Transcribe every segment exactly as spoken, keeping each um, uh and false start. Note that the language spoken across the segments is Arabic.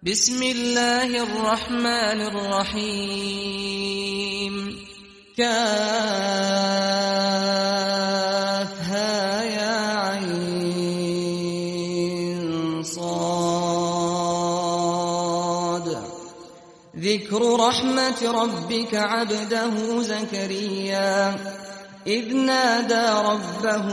بسم الله الرحمن الرحيم كافها يا عين صاد ذكر رحمة ربك عبده زكريا إذ نادى ربه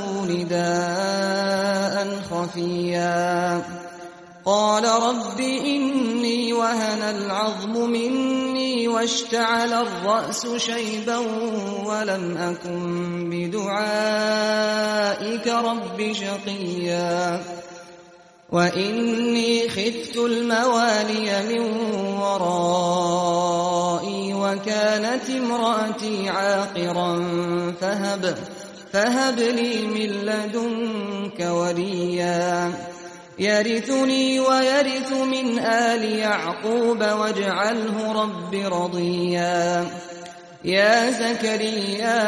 نداء خفيا قال رب إني وهن العظم مني واشتعل الرأس شيبا ولم أكن بدعائك رب شقيا وإني خفت الموالي من ورائي وكانت امرأتي عاقرا فهب, فهب لي من لدنك وليا يرثني ويرث من آل يعقوب واجعله رب رضيا يا زكريا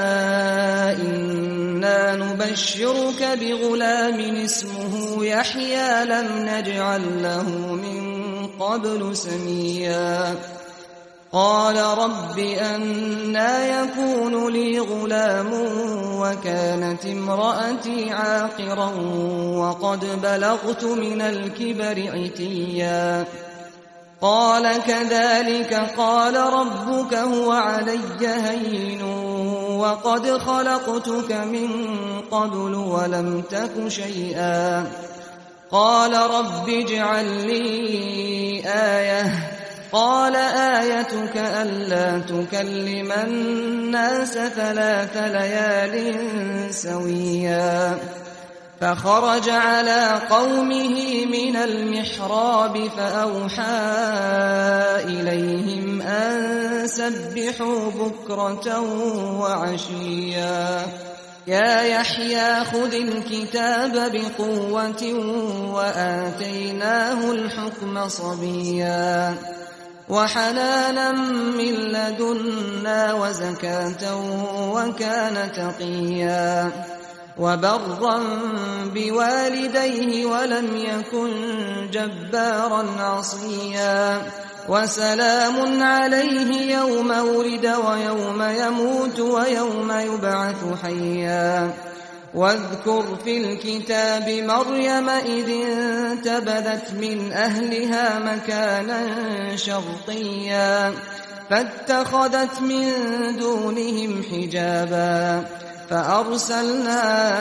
إنا نبشرك بغلام اسمه يحيى لم نجعل له من قبل سميا قال رب أنى يكون لي غلام وكانت امرأتي عاقرا وقد بلغت من الكبر عتيا قال كذلك قال ربك هو علي هين وقد خلقتك من قبل ولم تك شيئا قال رب اجعل لي آية قال آيتك ألا تكلم الناس ثلاث ليال سويا فخرج على قومه من المحراب فأوحى إليهم أن سبحوا بكرة وعشيا يا يحيى خذ الكتاب بقوة وآتيناه الحكم صبيا وحنانا من لدنا وزكاة وكان تقيا وبرا بوالديه ولم يكن جبارا عصيا وسلام عليه يوم ولد ويوم يموت ويوم يبعث حيا واذكر في الكتاب مريم إذ انتبذت من أهلها مكانا شرقيا فاتخذت من دونهم حجابا فأرسلنا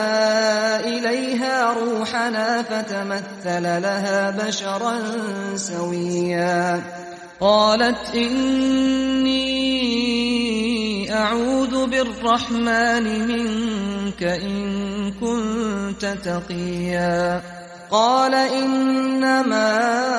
إليها روحنا فتمثل لها بشرا سويا قالت إني أعوذ بالرحمن منك إن كنت تقيا قال إنما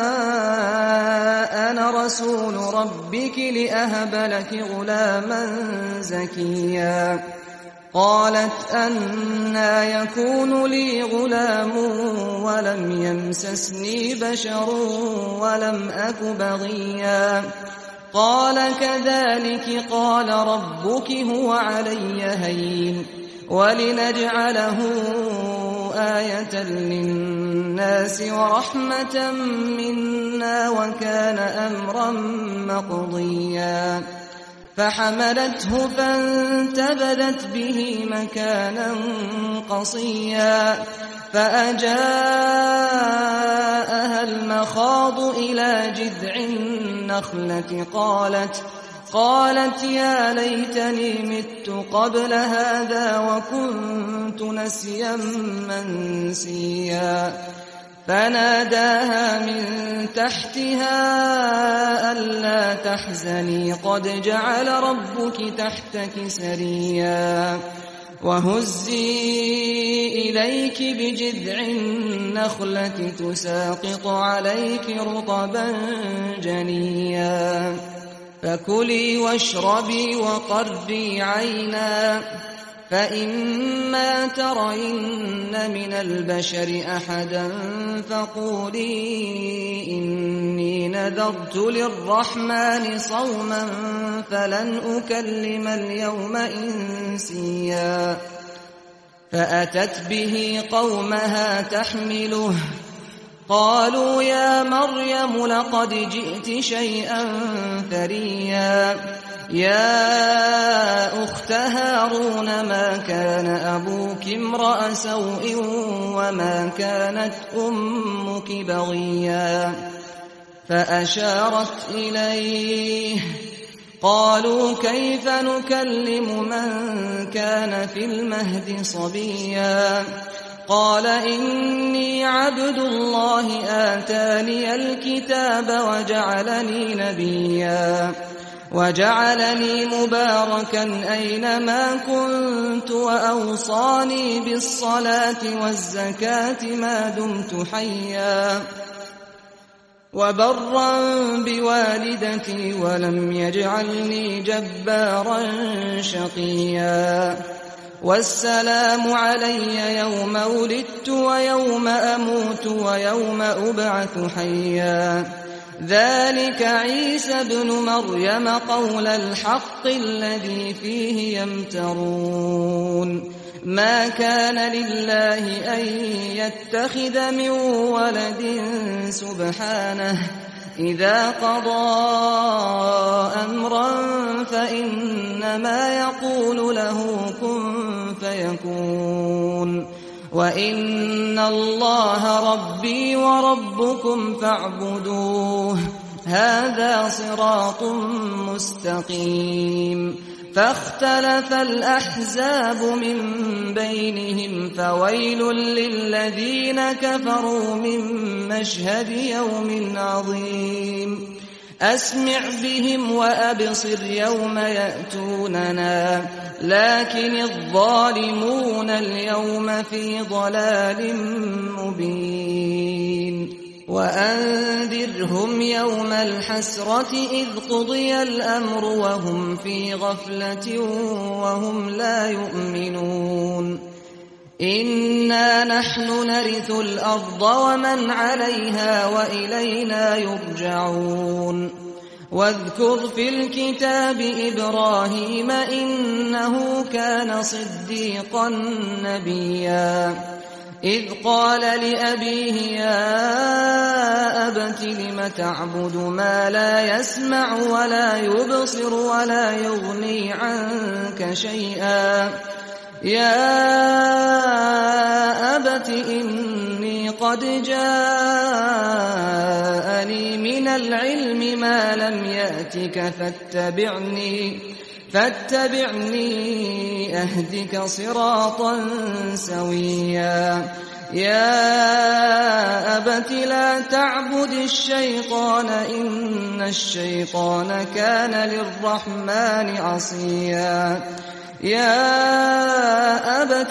أنا رسول ربك لأهب لك غلاما زكيا قالت أنى يكون لي غلام ولم يمسسني بشر ولم أك بغيا قال كذلك قال ربك هو علي هين ولنجعله آية للناس ورحمة منا وكان أمرا مقضيا فحملته فانتبذت به مكانا قصيا فأجاءها المخاض إلى جذع النخلة قالت قالت يا ليتني مت قبل هذا وكنت نسيا منسيا فناداها من تحتها ألا تحزني قد جعل ربك تحتك سريا وهزي إليك بجذع النخلة تساقط عليك رطبا جنيا فكلي واشربي وقري عينا فإما ترين من البشر أحدا فقولي إني نذرت للرحمن صوما فلن أكلم اليوم إنسيا فأتت به قومها تحمله قالوا يا مريم لقد جئت شيئا فريا يا أخت هارون ما كان أبوك امرأ سوء وما كانت أمك بغيا فأشارت إليه قالوا كيف نكلم من كان في المهد صبيا قال إني عبد الله آتاني الكتاب وجعلني نبيا وجعلني مباركا أينما كنت وأوصاني بالصلاة والزكاة ما دمت حيا وبرا بوالدتي ولم يجعلني جبارا شقيا والسلام علي يوم ولدت ويوم أموت ويوم أبعث حيا ذلك عيسى ابن مريم قول الحق الذي فيه يمترون ما كان لله أن يتخذ من ولد سبحانه إذا قضى أمرا فإنما يقول له كن فيكون وإن الله ربي وربكم فاعبدوه هذا صراط مستقيم فاختلف الأحزاب من بينهم فويل للذين كفروا من مشهد يوم عظيم أسمع بهم وأبصر يوم يأتوننا لكن الظالمون اليوم في ضلال مبين وأنذرهم يوم الحسرة إذ قضي الأمر وهم في غفلة وهم لا يؤمنون إنا نحن نرث الأرض ومن عليها وإلينا يرجعون واذكر في الكتاب إبراهيم إنه كان صديقا نبيا إذ قال لأبيه يا أبت لم تعبد ما لا يسمع ولا يبصر ولا يغني عنك شيئا يا أبت إني قد جاءني من العلم ما لم يأتك فاتبعني فاتبعني أهدك صراطا سويا يا أبت لا تعبد الشيطان إن الشيطان كان للرحمن عصيا يا أبت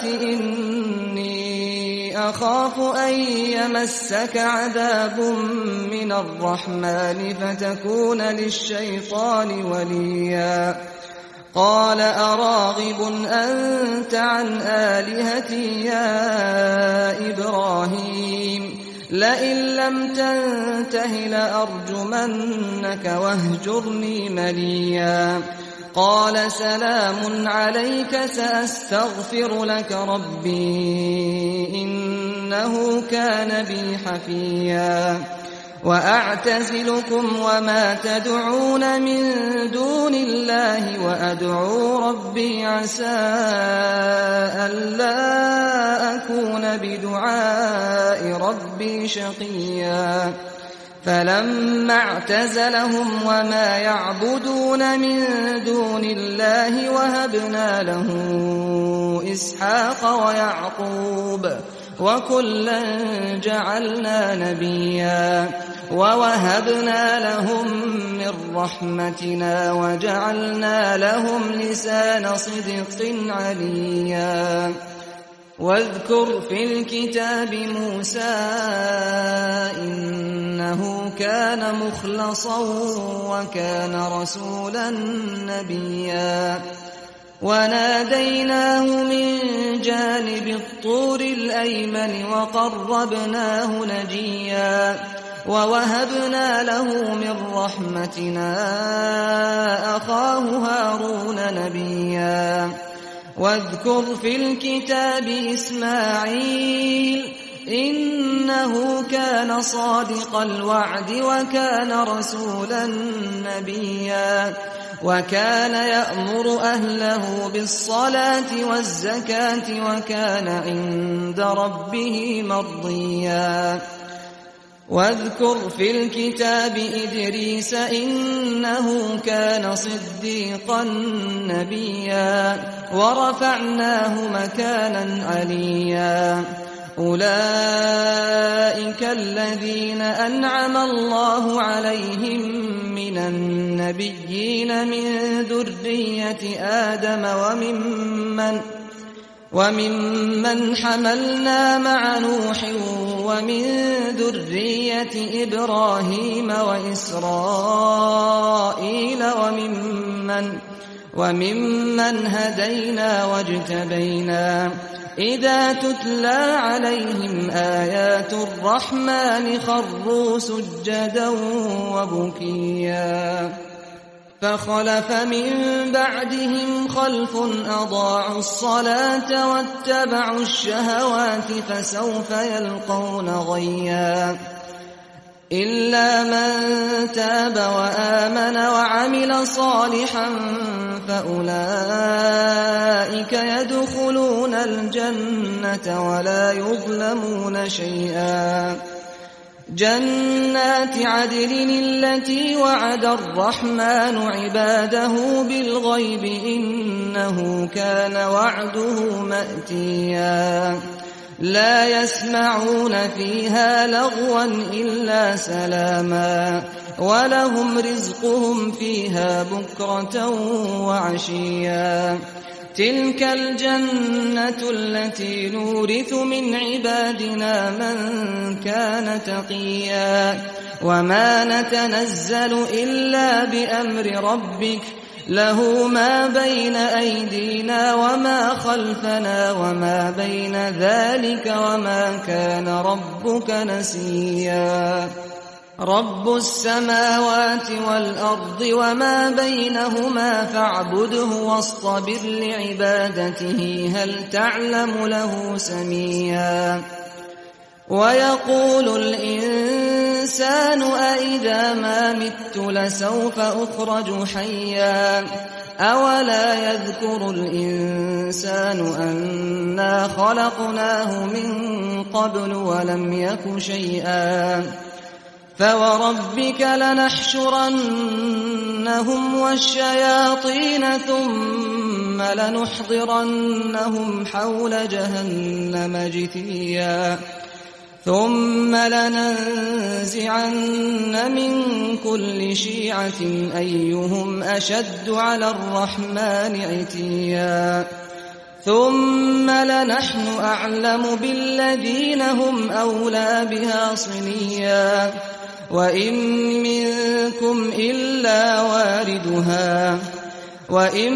إني أخاف أن يمسك عذاب من الرحمن فتكون للشيطان وليا قال أراغب أنت عن آلهتي يا إبراهيم لئن لم تنته لأرجمنك واهجرني مليا قال سلام عليك سأستغفر لك ربي إنه كان بي حفيا وأعتزلكم وما تدعون من دون الله وأدعو ربي عسى ألا أكون بدعاء ربي شقيا فلما اعتزلهم وما يعبدون من دون الله وهبنا له إسحاق ويعقوب وكلا جعلنا نبيا ووهبنا لهم من رحمتنا وجعلنا لهم لسان صدق عليا واذكر في الكتاب موسى إنه كان مخلصا وكان رسولا نبيا وناديناه من جانب الطور الأيمن وقربناه نجيا ووهبنا له من رحمتنا أخاه هارون نبيا واذكر في الكتاب إسماعيل إنه كان صادق الوعد وكان رسولا نبيا وكان يأمر أهله بالصلاة والزكاة وكان عند ربه مرضيا واذكر في الكتاب إدريس إنه كان صديقا نبيا ورفعناه مكانا عليا أولئك الذين أنعم الله عليهم من النبيين من ذرية آدم وممن وممن حملنا مع نوح ومن ذرية إبراهيم وإسرائيل وممن وممن هدينا واجتبينا إذا تتلى عليهم آيات الرحمن خروا سجدا وبكيا فخلف من بعدهم خلف أضاعوا الصلاة واتبعوا الشهوات فسوف يلقون غيا إلا من تاب وآمن وعمل صالحا فأولئك يدخلون الجنة ولا يظلمون شيئا جنات عدن التي وعد الرحمن عباده بالغيب إنه كان وعده مأتيا لا يسمعون فيها لغوا إلا سلاما ولهم رزقهم فيها بكرة وعشيا تلك الجنة التي نورث من عبادنا من كان تقيا وما نتنزل إلا بأمر ربك له ما بين أيدينا وما خلفنا وما بين ذلك وما كان ربك نسيا رب السماوات والأرض وما بينهما فاعبده واصطبر لعبادته هل تعلم له سميا ويقول الإنسان أإذا ما مت لسوف أخرج حيا أولا يذكر الإنسان أنا خلقناه من قبل ولم يك شيئا فوربك لنحشرنهم والشياطين ثم لنحضرنهم حول جهنم جثيا ثم لننزعن من كل شيعة أيهم أشد على الرحمن عتيا ثم لنحن أعلم بالذين هم أولى بها صليا وإن منكم إلا واردها وإن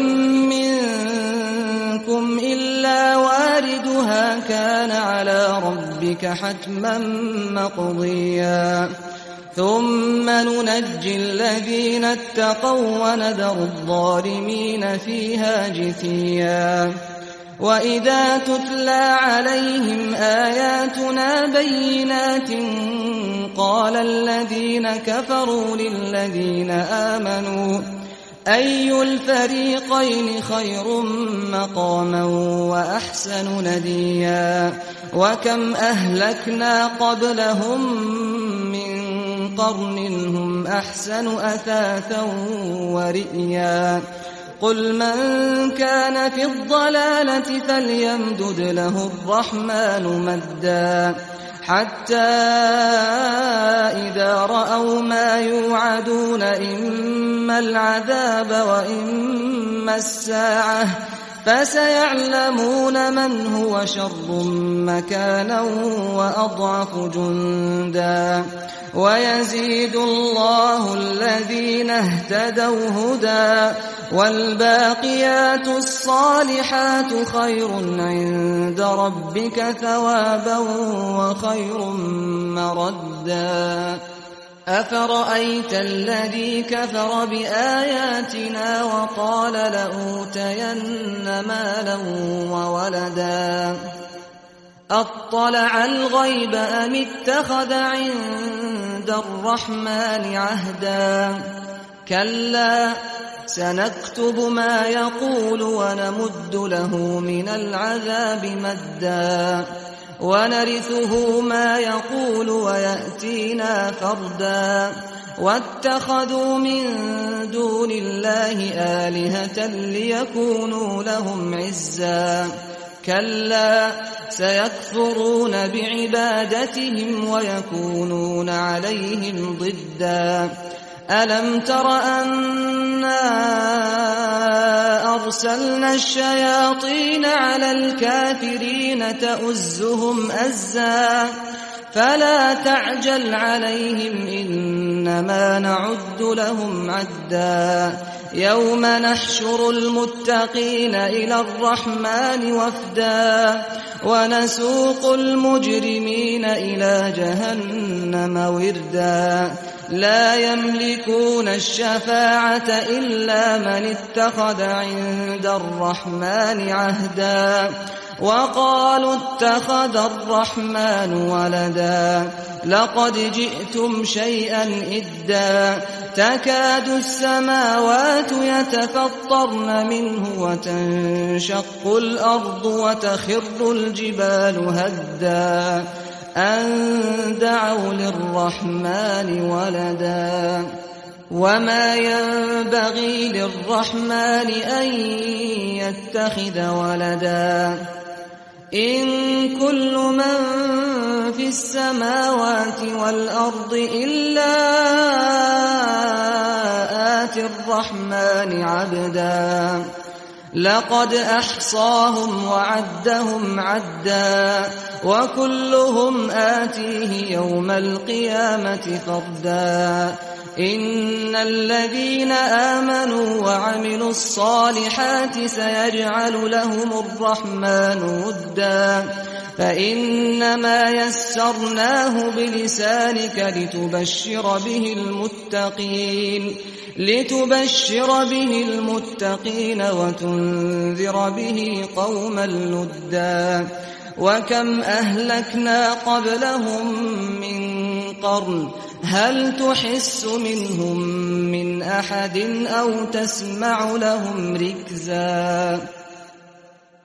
منكم إلا واردها كان على ربك حتما مقضيا ثم ننجي الذين اتقوا ونذر الظالمين فيها جثيا وإذا تتلى عليهم آياتنا بينات قال الذين كفروا للذين آمنوا أي الفريقين خير مقاما وأحسن نديا وكم أهلكنا قبلهم من قرن هم أحسن أثاثا ورئيا قل من كان في الضلالة فليمدد له الرحمن مدا حتى إذا رأوا ما يوعدون إما العذاب وإما الساعة فسيعلمون من هو شر مكانا وأضعف جندا ويزيد الله الذين اهتدوا هدى والباقيات الصالحات خير عند ربك ثوابا وخير مردا أفرأيت الذي كفر بآياتنا وقال لأوتين مالا وولدا أطلع الغيب أم اتخذ عند الرحمن عهدا كلا سنكتب ما يقول ونمد له من العذاب مدا ونرثه ما يقول ويأتينا فردا واتخذوا من دون الله آلهة ليكونوا لهم عزا كلا سيكفرون بعبادتهم ويكونون عليهم ضدا ألم تر أنا أرسلنا الشياطين على الكافرين تؤزهم أزا فلا تعجل عليهم إنما نعد لهم عدا يوم نحشر المتقين إلى الرحمن وفدا ونسوق المجرمين إلى جهنم وردا لا يملكون الشفاعة إلا من اتخذ عند الرحمن عهدا وقالوا اتخذ الرحمن ولدا لقد جئتم شيئا إدا تكاد السماوات يتفطرن منه وتنشق الأرض وتخر الجبال هدا أن دعوا للرحمن ولدا وما ينبغي للرحمن أن يتخذ ولدا إن كل من في السماوات والأرض إلا آتي الرحمن عبدا لقد أحصاهم وعدهم عدا وكلهم آتيه يوم القيامة فردا إن الذين آمنوا وعملوا الصالحات سيجعل لهم الرحمن ودا فإنما يسرناه بلسانك لتبشر به المتقين لتبشر به المتقين وتنذر به قوما لدا وكم أهلكنا قبلهم من قرن هل تحس منهم من أحد أو تسمع لهم ركزا